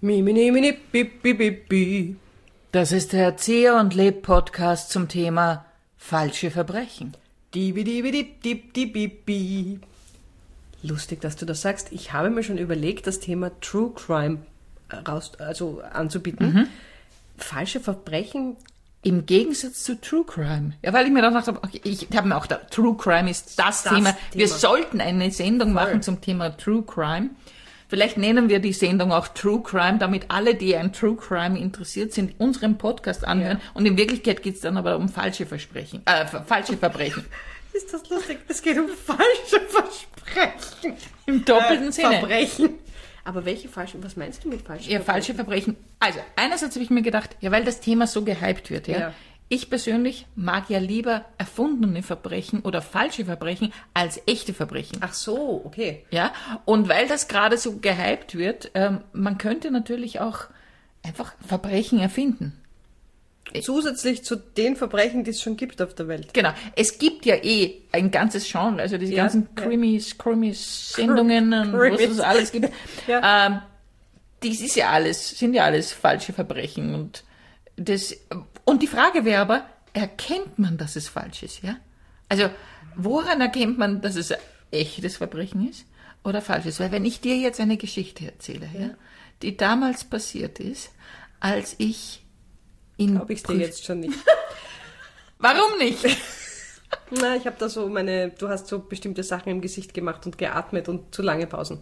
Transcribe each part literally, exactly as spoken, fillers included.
Mimini, mini, bip, bip, bip, bip. Das ist der Erzieher und Leb-Podcast zum Thema falsche Verbrechen. Dibi, dibi, dip, dip, dip, dip, dip. Lustig, dass du das sagst. Ich habe mir schon überlegt, das Thema True Crime raus, also anzubieten. Mhm. Falsche Verbrechen. Im Gegensatz zu True Crime. Ja, weil ich mir dann gedacht habe, okay, ich habe mir auch gedacht, True Crime ist das, das Thema. Thema. Wir sollten eine Sendung Voll. machen zum Thema True Crime. Vielleicht nennen wir die Sendung auch True Crime, damit alle, die an True Crime interessiert sind, unseren Podcast anhören. Ja. Und in Wirklichkeit geht es dann aber um falsche Versprechen, äh, falsche Verbrechen. Ist das lustig? Es geht um falsche Versprechen. Im doppelten äh, Sinne. Verbrechen. Aber welche falschen, was meinst du mit falschen ja, Verbrechen? Ja, falsche Verbrechen. Also, einerseits habe ich mir gedacht, ja, weil das Thema so gehypt wird, ja. ja. Ich persönlich mag ja lieber erfundene Verbrechen oder falsche Verbrechen als echte Verbrechen. Ach so, okay. Ja, und weil das gerade so gehypt wird, ähm, man könnte natürlich auch einfach Verbrechen erfinden. Zusätzlich zu den Verbrechen, die es schon gibt auf der Welt. Genau. Es gibt ja eh ein ganzes Genre, also diese ja, ganzen ja. Krimis, Krimis-Sendungen und was es alles gibt. ja. ähm, dies ist ja alles, sind ja alles falsche Verbrechen. Und das, und die Frage wäre aber, erkennt man, dass es falsch ist, ja? Also, woran erkennt man, dass es ein echtes Verbrechen ist oder falsch ist? Weil wenn ich dir jetzt eine Geschichte erzähle, ja, ja die damals passiert ist, als ich Glaube ich dir jetzt schon nicht. Warum nicht? Na, ich habe da so meine, du hast so bestimmte Sachen im Gesicht gemacht und geatmet und zu lange Pausen.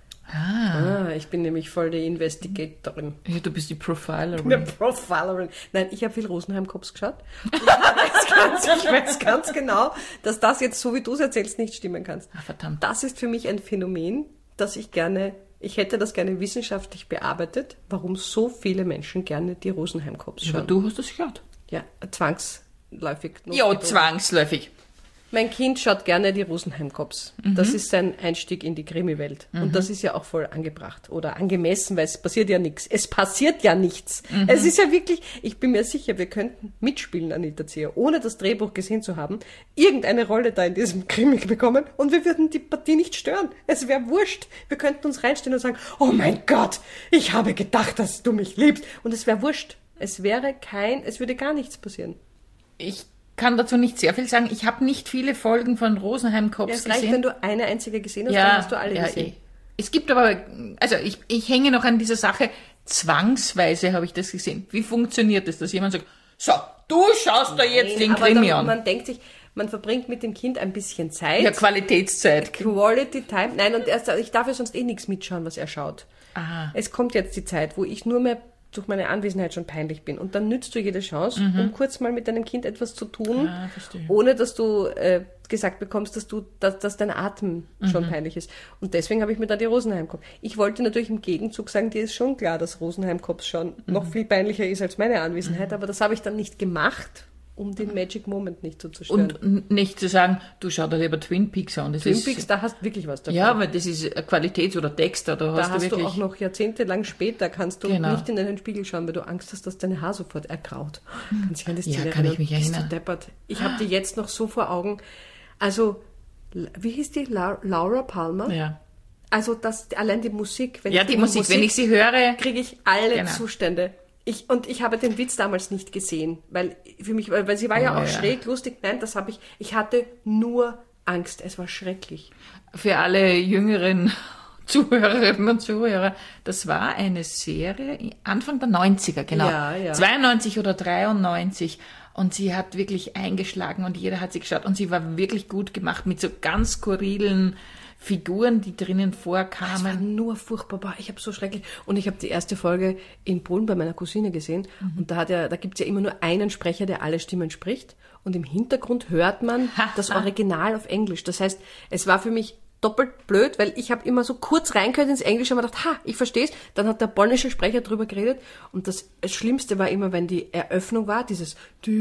Ah. ah ich bin nämlich voll die Investigatorin. Ja, du bist die Profilerin. Die Profilerin. Nein, ich habe viel Rosenheim-Cops geschaut. Und ich, weiß ganz, ich weiß ganz genau, dass das jetzt, so wie du es erzählst, nicht stimmen kannst. Ah, verdammt. Das ist für mich ein Phänomen, das ich gerne... Ich hätte das gerne wissenschaftlich bearbeitet, warum so viele Menschen gerne die Rosenheim-Cops schauen. Ja, aber du hast das gehört. Ja, zwangsläufig. Ja, zwangsläufig. Mein Kind schaut gerne die Rosenheim-Cops. Mhm. Das ist sein Einstieg in die Krimi-Welt. Mhm. Und das ist ja auch voll angebracht oder angemessen, weil es passiert ja nichts. Es passiert ja nichts. Mhm. Es ist ja wirklich, ich bin mir sicher, wir könnten mitspielen, Anita Zieher, ohne das Drehbuch gesehen zu haben, irgendeine Rolle da in diesem Krimi bekommen und wir würden die Partie nicht stören. Es wäre wurscht. Wir könnten uns reinstellen und sagen, oh mein Gott, ich habe gedacht, dass du mich liebst. Und es wäre wurscht. Es wäre kein, es würde gar nichts passieren. Ich kann dazu nicht sehr viel sagen. Ich habe nicht viele Folgen von Rosenheim-Cops gesehen. Ja, es reicht, wenn du eine einzige gesehen hast, ja, dann hast du alle ja, gesehen. Es gibt aber, also ich, ich hänge noch an dieser Sache, zwangsweise habe ich das gesehen. Wie funktioniert das, dass jemand sagt, so, du schaust da jetzt Nein, den Krimi an. Man denkt sich, man verbringt mit dem Kind ein bisschen Zeit. Ja, Qualitätszeit. Quality Time. Nein, und erst, ich darf ja sonst eh nichts mitschauen, was er schaut. Aha. Es kommt jetzt die Zeit, wo ich nur mehr durch meine Anwesenheit schon peinlich bin. Und dann nützt du jede Chance, mhm. um kurz mal mit deinem Kind etwas zu tun, ah, ohne dass du äh, gesagt bekommst, dass du, dass, dass dein Atem mhm. schon peinlich ist. Und deswegen habe ich mir da die Rosenheim-Cops. Ich wollte natürlich im Gegenzug sagen, dir ist schon klar, dass Rosenheim-Cops schon mhm. noch viel peinlicher ist als meine Anwesenheit, mhm. aber das habe ich dann nicht gemacht, um den Magic Moment nicht zu zerstören. Und nicht zu sagen, du schau dir lieber Twin Peaks an. Das Twin ist, Peaks, da hast du wirklich was davon. Ja, aber das ist Qualitäts- oder Texter. Da, da hast, hast du, wirklich du auch noch jahrzehntelang später, kannst du genau. nicht in den Spiegel schauen, weil du Angst hast, dass deine Haar sofort ergraut. Kannst dich an das ja, Ziel kann ich mich erinnern. Bist du deppert. Ich habe die jetzt noch so vor Augen. Also, wie hieß die? La- Laura Palmer? Ja. Also, das, allein die Musik. Wenn ja, die Musik, Musik, wenn ich sie höre, kriege ich alle genau. Zustände. Ich, und ich habe den Witz damals nicht gesehen, weil für mich, weil, weil sie war ja oh, auch ja. schräg, lustig. Nein, das habe ich, ich hatte nur Angst. Es war schrecklich. Für alle jüngeren Zuhörerinnen und Zuhörer, das war eine Serie, Anfang der neunziger, genau. Ja, ja. zweiundneunzig oder dreiundneunzig. Und sie hat wirklich eingeschlagen und jeder hat sie geschaut. Und sie war wirklich gut gemacht mit so ganz skurrilen Figuren, die drinnen vorkamen. Das war nur furchtbar. Ich habe so schrecklich. Und ich habe die erste Folge in Polen bei meiner Cousine gesehen. Mhm. Und da, hat ja, da gibt es ja immer nur einen Sprecher, der alle Stimmen spricht. Und im Hintergrund hört man das Original auf Englisch. Das heißt, es war für mich doppelt blöd, weil ich habe immer so kurz reingehört ins Englische und mir gedacht, ha, ich verstehe es. Dann hat der polnische Sprecher drüber geredet. Und das Schlimmste war immer, wenn die Eröffnung war, dieses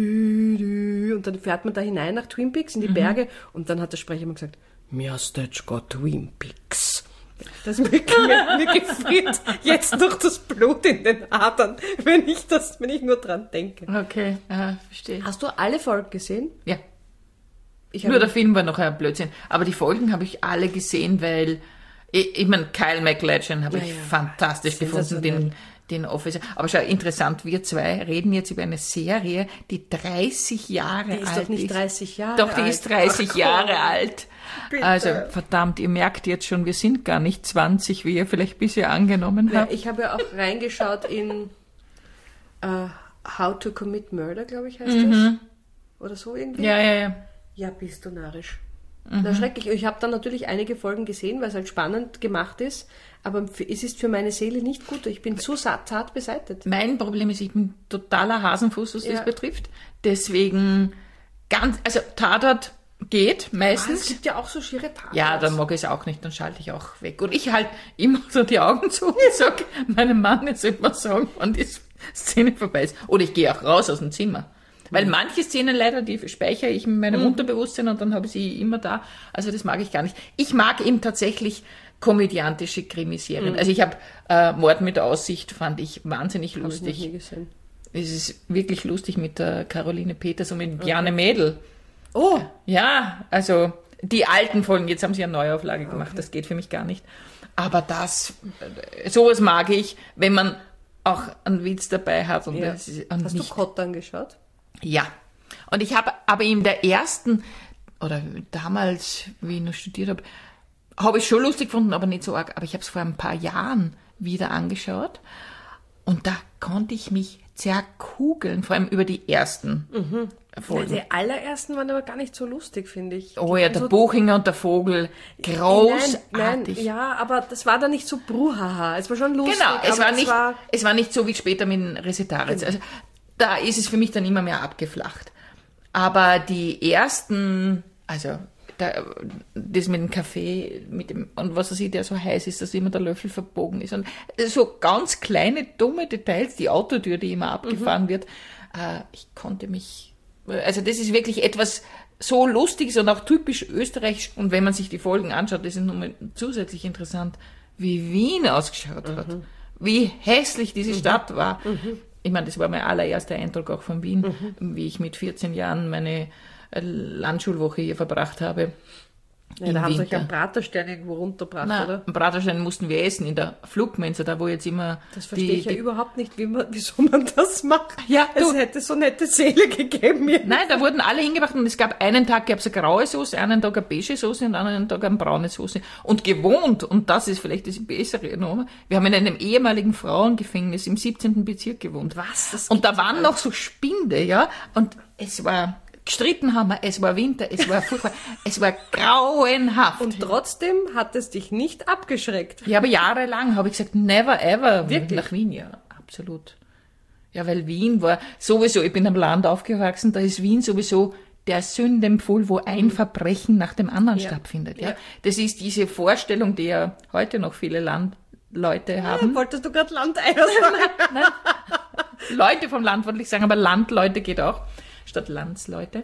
dü, dü, und dann fährt man da hinein nach Twin Peaks in die mhm. Berge. Und dann hat der Sprecher immer gesagt, Miasteczko Twin Peaks. Das mir, mir, mir gefriert jetzt noch das Blut in den Adern, wenn ich das, wenn ich nur dran denke. Okay, aha, verstehe. Hast du alle Folgen gesehen? Ja. Ich Nur der Film war noch ein Blödsinn. Aber die Folgen habe ich alle gesehen, weil Ich, ich meine, Kyle MacLachlan habe Ja, ich ja. fantastisch gefunden, den, den Officer. Aber schau, interessant, wir zwei reden jetzt über eine Serie, die dreißig Jahre alt ist. Die ist doch nicht dreißig Jahre Doch, die alt. ist dreißig Ach, Jahre komm. alt. Bitte. Also, verdammt, ihr merkt jetzt schon, wir sind gar nicht zwanzig, wie ihr vielleicht bisher angenommen Ja, habt. ich habe ja auch reingeschaut in uh, How to Commit Murder, glaube ich, heißt Mhm. das. Oder so irgendwie. Ja, ja, ja. Ja, bist du narrisch. Na, schrecklich. Ich habe dann natürlich einige Folgen gesehen, weil es halt spannend gemacht ist, aber f- es ist für meine Seele nicht gut. Ich bin zu sa- zart beseitet. Mein Problem ist, ich bin totaler Hasenfuß, was Ja. das betrifft. Deswegen ganz, also Tatort geht Ah, es meistens. gibt ja auch so schiere Taten. Ja, dann mag ich es auch nicht, dann schalte ich auch weg. Und ich halt immer so die Augen zu und sage, meinem Mann jetzt immer sagen, wann die Szene vorbei ist. Oder ich gehe auch raus aus dem Zimmer. Weil manche Szenen leider, die speichere ich in meinem Unterbewusstsein und dann habe ich sie immer da. Also das mag ich gar nicht. Ich mag eben tatsächlich komödiantische Krimiserien. Also ich habe äh, Mord mit Aussicht, fand ich wahnsinnig Hab ich noch lustig. nie gesehen. Es ist wirklich lustig mit der Caroline Peters und mit Bjarne Mädel. Oh, Ja, also die alten Folgen, jetzt haben sie eine Neuauflage gemacht, das geht für mich gar nicht. Aber das, äh, sowas mag ich, wenn man auch einen Witz dabei hat. Und ja. das ist, und Hast du nicht, Kott angeschaut? ja. Und ich habe aber in der ersten, oder damals, wie ich noch studiert habe, habe ich schon lustig gefunden, aber nicht so arg. Aber ich habe es vor ein paar Jahren wieder angeschaut und da konnte ich mich zerkugeln, vor allem über die ersten Folgen. Die allerersten waren aber gar nicht so lustig, finde ich. Oh ja, der so, Buchinger und der Vogel, großartig. Nein, nein, ja, aber das war dann nicht so bruhaha. Es war schon lustig. Genau, es aber war, nicht, es war es war nicht so wie später mit dem Resetaritz. Also da ist es für mich dann immer mehr abgeflacht. Aber die ersten, also da, das mit dem Kaffee, mit dem, und was er sieht, der so heiß ist, dass immer der Löffel verbogen ist. Und so ganz kleine, dumme Details, die Autotür, die immer abgefahren Mhm. wird. Äh, ich konnte mich, also das ist wirklich etwas so Lustiges und auch typisch österreichisch. Und wenn man sich die Folgen anschaut, das ist nochmal zusätzlich interessant, wie Wien ausgeschaut hat. Mhm. Wie hässlich diese Stadt war. Ich meine, das war mein allererster Eindruck auch von Wien, wie ich mit vierzehn Jahren meine äh, Landschulwoche hier verbracht habe. ja, im da haben sie euch Winter. einen Praterstern irgendwo runtergebracht, Na, oder? einen Braterstein mussten wir essen in der Flugmensa, da wo jetzt immer Das verstehe die, ich ja die überhaupt nicht, wie man, wieso man das macht. Ja, es du- hätte so nette Seele gegeben. Mir. Nein, da wurden alle hingebracht und es gab einen Tag gab es eine graue Soße, einen Tag eine beige Soße und einen Tag eine braune Soße. Und gewohnt, und das ist vielleicht das bessere Nummer, wir haben in einem ehemaligen Frauengefängnis im siebzehnten Bezirk gewohnt. Was? Das Und da gibt's waren alles. noch so Spinde, ja, und es war, gestritten haben wir, es war Winter, es war furchtbar, es war grauenhaft. Und trotzdem hat es dich nicht abgeschreckt. Ja, aber jahrelang habe ich gesagt, never ever Wirklich? nach Wien, ja, absolut. Ja, weil Wien war sowieso, ich bin am Land aufgewachsen, da ist Wien sowieso der Sündenpfuhl, wo ein Verbrechen nach dem anderen Ja. stattfindet. Ja. Ja. Das ist diese Vorstellung, die ja heute noch viele Landleute haben. Wolltest du gerade Landeier sagen? Leute vom Land wollte ich sagen, aber Landleute geht auch, statt Landsleute.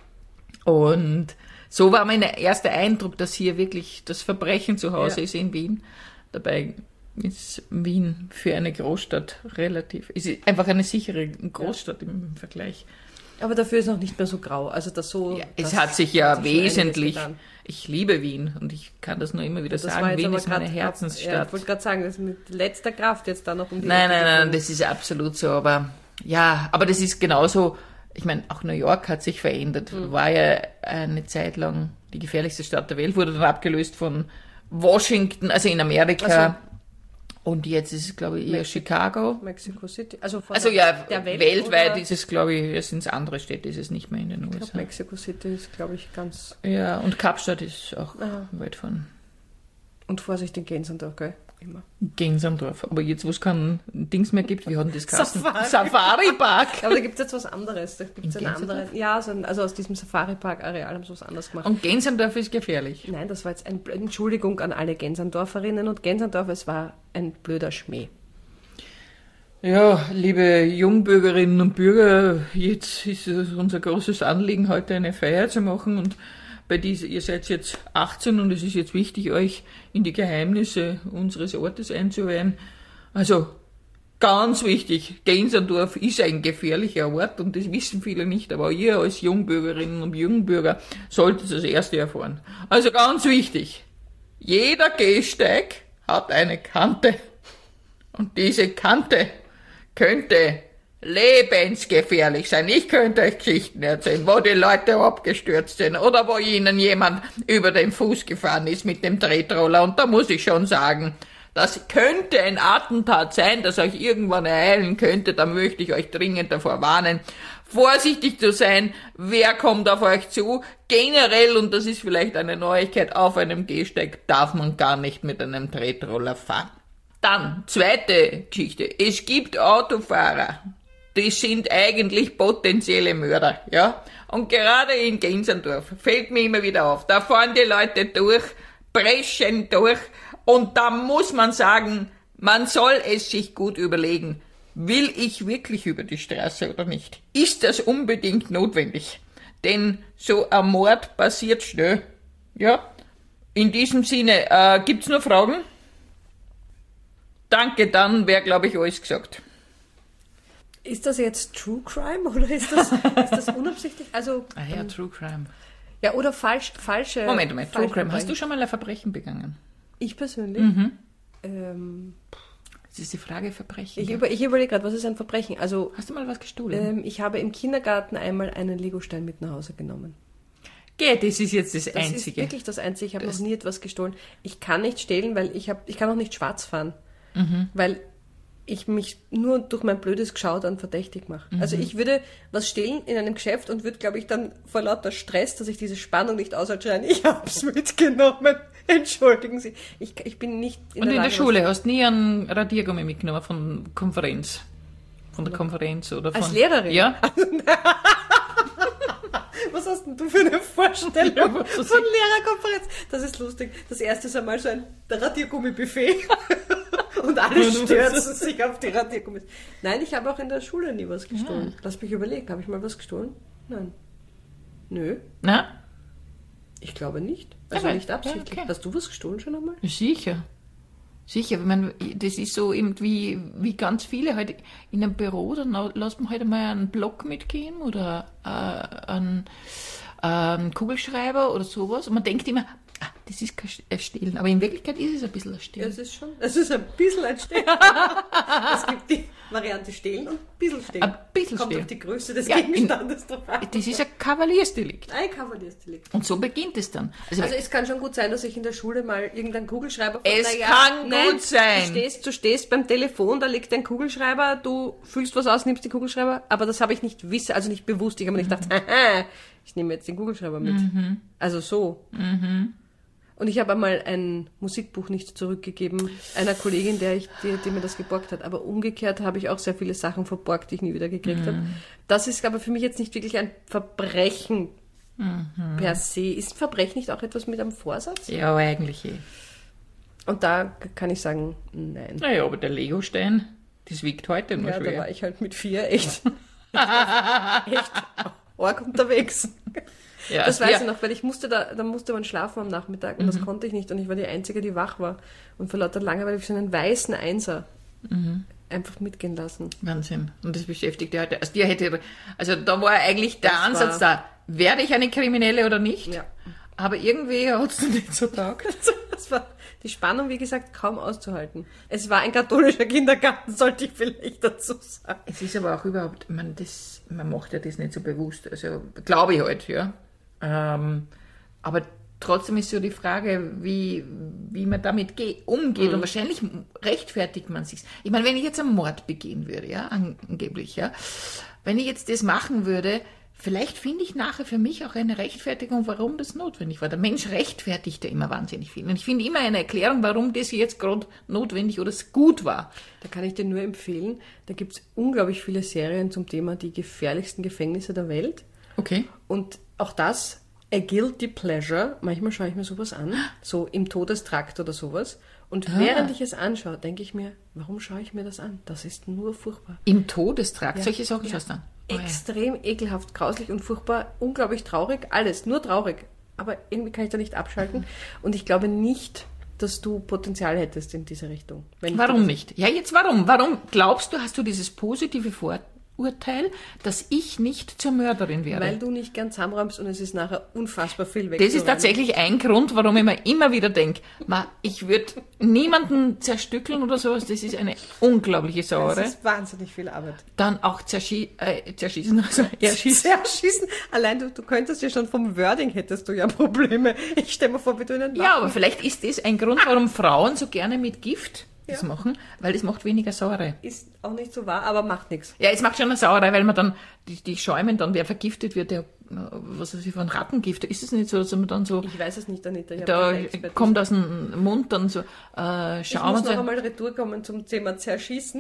Und so war mein erster Eindruck, dass hier wirklich das Verbrechen zu Hause Ja. ist in Wien. Dabei ist Wien für eine Großstadt relativ, ist einfach eine sichere Großstadt im Vergleich. Aber dafür ist noch nicht mehr so grau. Also das so. Ja, das es hat sich ja hat sich schon einiges wesentlich, getan. ich liebe Wien und ich kann das nur immer wieder Das war sagen, jetzt Wien aber ist meine grad- Herzensstadt. Ja, ich wollte gerade sagen, das ist mit letzter Kraft jetzt da noch um die Nein, Ecke nein, nein, gekommen. das ist absolut so, aber ja, aber das ist genauso, ich meine, auch New York hat sich verändert, Mhm. war ja eine Zeit lang die gefährlichste Stadt der Welt, wurde dann abgelöst von Washington, also in Amerika. Und jetzt ist es, glaube ich, eher Chicago. Mexico City. Also, von Also ja, der Welt weltweit oder? ist es, glaube ich, es sind andere Städte, ist es nicht mehr in den Ich U S glaube, A. Mexico City ist, glaube ich, ganz. Ja, und Kapstadt ist auch Aha. weit von Und Vorsicht in Gänsendorf, gell? Immer. Gänsendorf. Aber jetzt, wo es kein Dings mehr gibt, wie hat denn das geheißen? Safari. Safari-Park. Aber da gibt es jetzt was anderes. Da gibt's In einen Gänsendorf? anderen. Ja, so ein, also aus diesem Safari-Park-Areal haben sie was anderes gemacht. Und Gänsendorf ist gefährlich. Nein, das war jetzt eine Entschuldigung an alle Gänsendorferinnen und Gänsendorf, es war ein blöder Schmäh. Ja, liebe Jungbürgerinnen und Bürger, jetzt ist es unser großes Anliegen, heute eine Feier zu machen und bei dieser, ihr seid jetzt achtzehn und es ist jetzt wichtig, euch in die Geheimnisse unseres Ortes einzuweihen. Also, ganz wichtig, Gänsendorf ist ein gefährlicher Ort und das wissen viele nicht, aber ihr als Jungbürgerinnen und Jungbürger solltet das erste erfahren. Also ganz wichtig. jeder Gehsteig hat eine Kante. Und diese Kante könnte lebensgefährlich sein. Ich könnte euch Geschichten erzählen, wo die Leute abgestürzt sind oder wo ihnen jemand über den Fuß gefahren ist mit dem Tretroller. Und da muss ich schon sagen, das könnte ein Attentat sein, das euch irgendwann ereilen könnte. Da möchte ich euch dringend davor warnen, vorsichtig zu sein. Wer kommt auf euch zu? Generell, und das ist vielleicht eine Neuigkeit, auf einem Gehsteig darf man gar nicht mit einem Tretroller fahren. Dann, zweite Geschichte. Es gibt Autofahrer, die sind eigentlich potenzielle Mörder, ja. Und gerade in Gensendorf fällt mir immer wieder auf, da fahren die Leute durch, preschen durch, und da muss man sagen, man soll es sich gut überlegen. Will ich wirklich über die Straße oder nicht? Ist das unbedingt notwendig? Denn so ein Mord passiert schnell, ja. In diesem Sinne, äh, gibt's noch Fragen? Danke, dann wäre, glaube ich, alles gesagt. Ist das jetzt True Crime oder ist das, ist das unabsichtlich? Also, ah ja, ähm, True Crime. Ja, oder falsch, falsche... Moment, Moment, True Crime. Hast du schon mal ein Verbrechen begangen? Ich persönlich? Mhm. Ähm, das ist die Frage, Verbrechen. Ich, über, ich überlege gerade, was ist ein Verbrechen? Also, hast du mal was gestohlen? Ähm, ich habe im Kindergarten einmal einen Legostein mit nach Hause genommen. Geh, das ist jetzt das, das Einzige. Das ist wirklich das Einzige. Ich habe noch nie etwas gestohlen. Ich kann nicht stehlen, weil ich, hab, ich kann auch nicht schwarz fahren. Mhm. Weil ich mich nur durch mein blödes Geschau dann verdächtig mache. Mhm. Also ich würde was stehlen in einem Geschäft und würde, glaube ich, dann vor lauter Stress, dass ich diese Spannung nicht aushalte, schreien, ich hab's mitgenommen. Entschuldigen Sie. Ich, ich bin nicht in und der in Lage, der Schule hast du nie einen Radiergummi mitgenommen von Konferenz? Von der Konferenz oder von... Als Lehrerin? Ja. Was hast denn du für eine Vorstellung ja, von Lehrerkonferenz? Das ist lustig. Das erste ist einmal so ein Radiergummi-Buffet. Und alle stürzen sich auf die Radiergummis. Nein, ich habe auch in der Schule nie was gestohlen. Ja. Lass mich überlegen, habe ich mal was gestohlen? Nein. Nö. Na? Ich glaube nicht. Also ja, nicht absichtlich. Ja, okay. Hast du was gestohlen schon einmal? Sicher. Sicher. Ich meine, das ist so irgendwie, wie ganz viele halt in einem Büro, dann lässt man halt einmal einen Block mitgehen oder äh, einen, äh, einen Kugelschreiber oder sowas. Und man denkt immer, ah, das ist kein Stehlen. Aber in Wirklichkeit ist es ein bisschen ein Stehlen. Es ist schon, es ist ein bisschen ein Stehlen. Es gibt die Variante Stehlen und ein bisschen Stehlen. Ein bisschen Kommt Stehlen. auf die Größe des ja, Gegenstandes drauf an. Das ist ein Kavaliersdelikt. Ein Kavaliersdelikt. Und so beginnt es dann. Also, also es kann schon gut sein, dass ich in der Schule mal irgendeinen Kugelschreiber... Es naja, kann nein, gut sein. Du stehst, du stehst beim Telefon, da liegt ein Kugelschreiber, du fühlst was aus, nimmst den Kugelschreiber, aber das habe ich nicht wissen, also nicht bewusst. Ich habe mir nicht gedacht, haha, ich nehme jetzt den Kugelschreiber mit. Mhm. Also so. Mhm. Und ich habe einmal ein Musikbuch nicht zurückgegeben, einer Kollegin, der ich, die, die mir das geborgt hat. Aber umgekehrt habe ich auch sehr viele Sachen verborgt, die ich nie wieder gekriegt mm. habe. Das ist aber für mich jetzt nicht wirklich ein Verbrechen mm-hmm. per se. Ist ein Verbrechen nicht auch etwas mit einem Vorsatz? Ja, eigentlich eh. Und da kann ich sagen, nein. Naja, aber der Legostein, das wiegt heute nur ja, schwer. Ja, da war ich halt mit vier echt, echt arg unterwegs. Ja, das weiß ja. ich noch, weil ich musste da, da musste man schlafen am Nachmittag und mhm. das konnte ich nicht und ich war die Einzige, die wach war und vor lauter Langeweile habe ich so einen weißen Einser mhm. einfach mitgehen lassen. Wahnsinn. Und das beschäftigt ja heute, also dir hätte, also da war eigentlich der das Ansatz da, werde ich eine Kriminelle oder nicht? Ja. Aber irgendwie hat es nicht so taugt. Das war die Spannung, wie gesagt, kaum auszuhalten. Es war ein katholischer Kindergarten, sollte ich vielleicht dazu sagen. Es ist aber auch überhaupt, man, das, man macht ja das nicht so bewusst, also glaube ich halt, ja. Ähm, aber trotzdem ist so die Frage, wie, wie man damit ge- umgeht. Mhm. Und wahrscheinlich rechtfertigt man sich. Ich meine, wenn ich jetzt einen Mord begehen würde, ja, angeblich, ja, wenn ich jetzt das machen würde, vielleicht finde ich nachher für mich auch eine Rechtfertigung, warum das notwendig war. Der Mensch rechtfertigt ja immer wahnsinnig viel. Und ich finde immer eine Erklärung, warum das jetzt gerade notwendig oder es gut war. Da kann ich dir nur empfehlen, da gibt es unglaublich viele Serien zum Thema die gefährlichsten Gefängnisse der Welt. Okay. Und auch das, a guilty pleasure, manchmal schaue ich mir sowas an, so im Todestrakt oder sowas. Und ah. während ich es anschaue, denke ich mir, warum schaue ich mir das an? Das ist nur furchtbar. Im Todestrakt? Ja. Solche Sachen ja. schaust du an? Oh, extrem ja. ekelhaft, grauslich und furchtbar, unglaublich traurig, alles, nur traurig. Aber irgendwie kann ich da nicht abschalten. Mhm. Und ich glaube nicht, dass du Potenzial hättest in diese Richtung. Wenn warum nicht? Ja, jetzt warum? Warum glaubst du, hast du dieses positive Vor- Urteil, dass ich nicht zur Mörderin werde. Weil du nicht gern zusammenräumst und es ist nachher unfassbar viel weg. Das ist tatsächlich ein Grund, warum ich mir immer wieder denke, ich würde niemanden zerstückeln oder sowas, das ist eine unglaubliche Sauerei. Das ist wahnsinnig viel Arbeit. Dann auch zerschie äh, zerschießen, also erschießen. Zerschießen. Allein du, du könntest ja schon vom Wording hättest du ja Probleme. Ich stelle mir vor, wie du einen Waffen... Ja, aber vielleicht ist das ein Grund, warum Frauen so gerne mit Gift das ja. machen, weil das macht weniger Sauerei. Ist auch nicht so wahr, aber macht nichts. Ja, es macht schon eine Sauerei, weil man dann, die, die schäumen dann, wer vergiftet wird, der, was weiß ich, von Rattengift, ist es nicht so, dass man dann so... Ich weiß es nicht, Anita. Ich da kommt aus dem Mund dann so äh, Schaum. Ich muss noch so. einmal retour kommen zum Thema Zerschießen.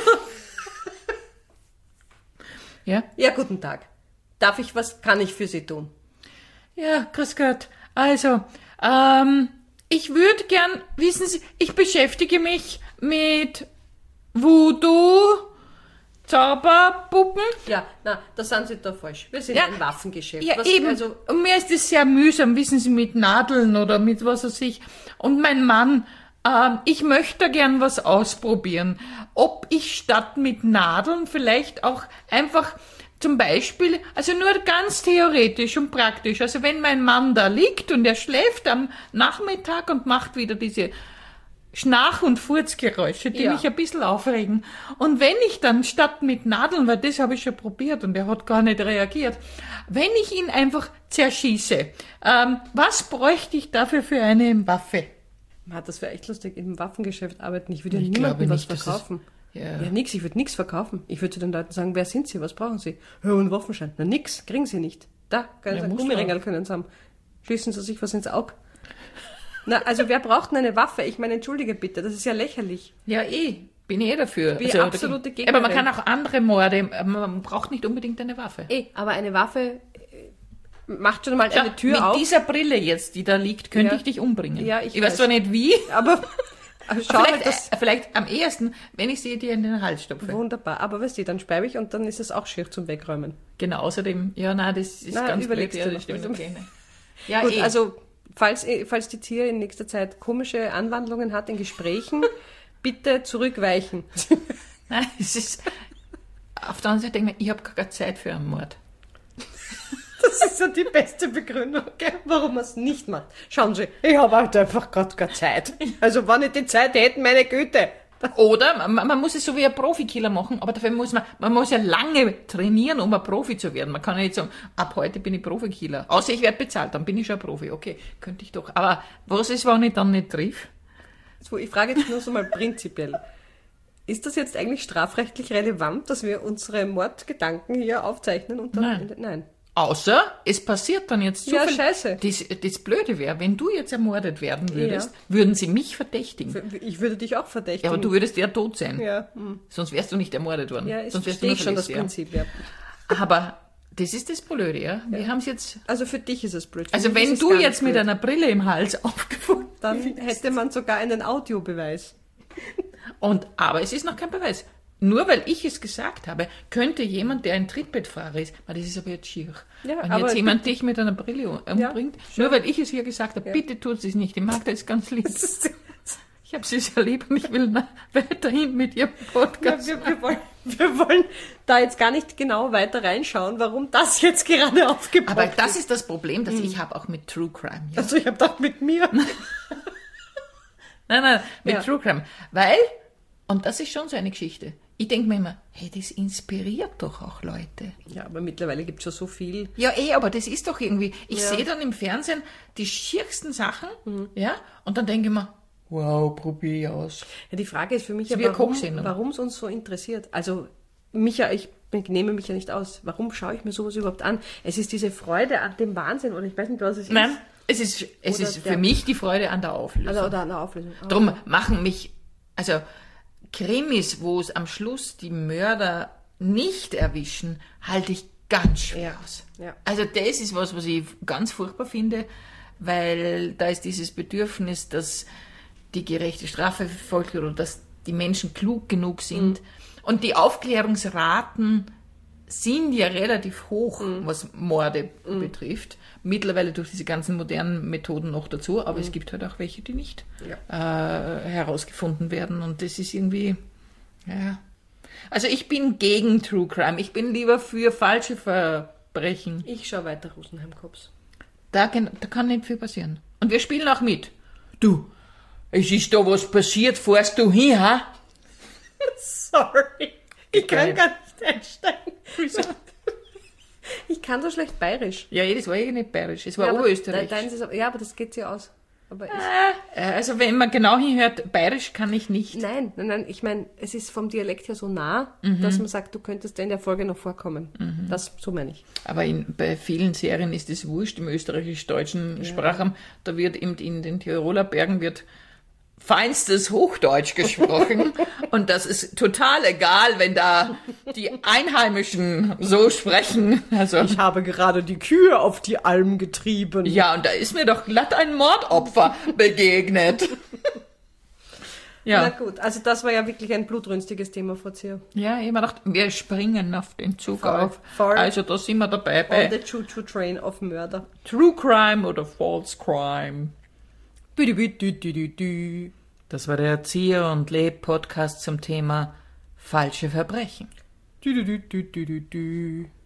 ja? Ja, guten Tag. Darf ich, was kann ich für Sie tun? Ja, grüß Gott. Also, ähm... ich würde gern, wissen Sie, ich beschäftige mich mit Voodoo, Zauberpuppen. Ja, na, da sind Sie da falsch. Wir sind ja, ein Waffengeschäft. Ja, was, eben. Also, und mir ist das sehr mühsam, wissen Sie, mit Nadeln oder mit was weiß ich. Und mein Mann, äh, ich möchte da gern was ausprobieren. Ob ich statt mit Nadeln vielleicht auch einfach... Zum Beispiel, also nur ganz theoretisch und praktisch. Also wenn mein Mann da liegt und er schläft am Nachmittag und macht wieder diese Schnarch- und Furzgeräusche, die ja. mich ein bisschen aufregen. Und wenn ich dann statt mit Nadeln, weil das habe ich schon probiert und er hat gar nicht reagiert, wenn ich ihn einfach zerschieße, ähm, was bräuchte ich dafür für eine Waffe? Man, das wäre echt lustig, im Waffengeschäft arbeiten. Ich würde ja ich niemandem was nicht, verkaufen. Ja, ja nix, ich würde nichts verkaufen. Ich würde den Leuten sagen, wer sind Sie, was brauchen Sie? Ja, einen Waffenschein. Na nix, kriegen Sie nicht. Da, ganz ja, ein Gummiringel können Sie haben. Schließen Sie sich was ins Auge. Na, also wer braucht denn eine Waffe? Ich meine, entschuldige bitte, das ist ja lächerlich. Ja, eh, bin ich eh dafür. Ich bin also, absolute Gegnerin. Aber man kann auch andere Morde, man braucht nicht unbedingt eine Waffe. Eh, aber eine Waffe macht schon mal ja, eine Tür mit auf. Mit dieser Brille jetzt, die da liegt, könnte ja. ich dich umbringen. Ja, ich, ich weiß, weiß zwar nicht wie, aber... Also schau vielleicht, das vielleicht am ehesten, wenn ich sie dir in den Hals stopfe. Wunderbar, aber weißt du, dann speibe ich und dann ist es auch schier zum Wegräumen. Genau, außerdem, ja, nein, das ist na, ganz blöd. Ja, das stimmt, okay. Ja, gut, eh. also falls, falls die Tier in nächster Zeit komische Anwandlungen hat in Gesprächen, bitte zurückweichen. Nein, es ist, auf der anderen Seite denke ich, ich habe gar keine Zeit für einen Mord. Das ist ja die beste Begründung, gell, warum man es nicht macht. Schauen Sie, ich habe halt einfach gerade keine Zeit. Also wenn ich die Zeit hätte, meine Güte. Oder man, man muss es so wie ein Profikiller machen, aber dafür muss man, man muss ja lange trainieren, um ein Profi zu werden. Man kann ja nicht sagen, ab heute bin ich Profikiller. Außer ich werde bezahlt, dann bin ich schon ein Profi. Okay, könnte ich doch. Aber was ist, wenn ich dann nicht triff? So, ich frage jetzt nur so mal prinzipiell. Ist das jetzt eigentlich strafrechtlich relevant, dass wir unsere Mordgedanken hier aufzeichnen? Und dann Nein. Nein. Außer, es passiert dann jetzt ja, zufällig. scheiße. Das, das Blöde wäre, wenn du jetzt ermordet werden würdest, ja. würden sie mich verdächtigen. Ich würde dich auch verdächtigen. Ja, aber du würdest ja tot sein. Ja. Hm. Sonst wärst du nicht ermordet worden. Ja, Sonst wärst du nur schon das ja. Prinzip, ja. Aber das ist das Blöde, ja. Wir ja. haben es jetzt... Also für dich ist es blöd. Für also wenn du jetzt mit blöd. einer Brille im Hals aufgefunden dann hätte man sogar einen Audiobeweis. Und, aber es ist noch kein Beweis. Nur weil ich es gesagt habe, könnte jemand, der ein Trittbettfahrer ist, das ist aber jetzt schier. Ja, wenn jetzt jemand dich mit einer Brille umbringt, ja, nur weil ich es hier gesagt habe, ja. bitte tut es nicht, ich mag das ganz lieb. Ich habe sie sehr lieb und ich will weiterhin mit ihrem Podcast. Ja, wir, wir, wollen, wir wollen da jetzt gar nicht genau weiter reinschauen, warum das jetzt gerade aufgebaut ist. Aber das ist das Problem, das hm. ich habe auch mit True Crime. Ja? Also ich habe doch mit mir. nein, nein, mit ja. True Crime. Weil, und das ist schon so eine Geschichte, ich denke mir immer, hey, das inspiriert doch auch Leute. Ja, aber mittlerweile gibt es schon so viel. Ja, eh, aber das ist doch irgendwie, ich ja. sehe dann im Fernsehen die schiersten Sachen, mhm. ja, und dann denke ich mir, wow, probier ich aus. Ja, die Frage ist für mich ja, ja, warum es uns so interessiert. Also, mich ja, ich nehme mich ja nicht aus. Warum schaue ich mir sowas überhaupt an? Es ist diese Freude an dem Wahnsinn, oder ich weiß nicht, was es Nein, ist. es ist, es ist für mich die Freude an der Auflösung. Also, oder an der Auflösung. Oh. Drum machen mich, also, Krimis, wo es am Schluss die Mörder nicht erwischen, halte ich ganz schwer ja. aus. Ja. Also das ist was, was ich ganz furchtbar finde, weil da ist dieses Bedürfnis, dass die gerechte Strafe verfolgt wird oder dass die Menschen klug genug sind. Mhm. Und die Aufklärungsraten sind ja relativ hoch, mhm. was Morde mhm. betrifft. Mittlerweile durch diese ganzen modernen Methoden noch dazu, aber mhm. es gibt halt auch welche, die nicht ja. äh, herausgefunden werden. Und das ist irgendwie, ja. Also ich bin gegen True Crime. Ich bin lieber für falsche Verbrechen. Ich schaue weiter Rosenheim Cops. Da, da kann nicht viel passieren. Und wir spielen auch mit. Du, es ist da was passiert, fährst du hin, ha? Sorry. Ich kann gar nicht einsteigen. Wieso? Ich kann so schlecht bayerisch. Ja, das war eh nicht bayerisch. Es war ja, Oberösterreich. Aber, ist, ja, aber das geht ja aus. Aber äh, also wenn man genau hinhört, bayerisch kann ich nicht. Nein, nein, nein. Ich meine, es ist vom Dialekt her so nah, mhm. dass man sagt, du könntest in der Folge noch vorkommen. Mhm. Das, so meine ich. Aber in, bei vielen Serien ist es wurscht, im österreichisch-deutschen ja. Sprachraum. Da wird eben in den Tiroler Bergen wird feinstes Hochdeutsch gesprochen und das ist total egal, wenn da die Einheimischen so sprechen. Also ich habe gerade die Kühe auf die Alm getrieben. Ja, und da ist mir doch glatt ein Mordopfer begegnet. Ja. Na gut, also das war ja wirklich ein blutrünstiges Thema, Frau Zier. Ja, ich habe gedacht, wir springen auf den Zug voll, auf. Voll. Also da sind wir dabei bei On the Choo-Choo Train of Murder. True Crime oder False Crime. Das war der Erzieher und Leb Podcast zum Thema falsche Verbrechen.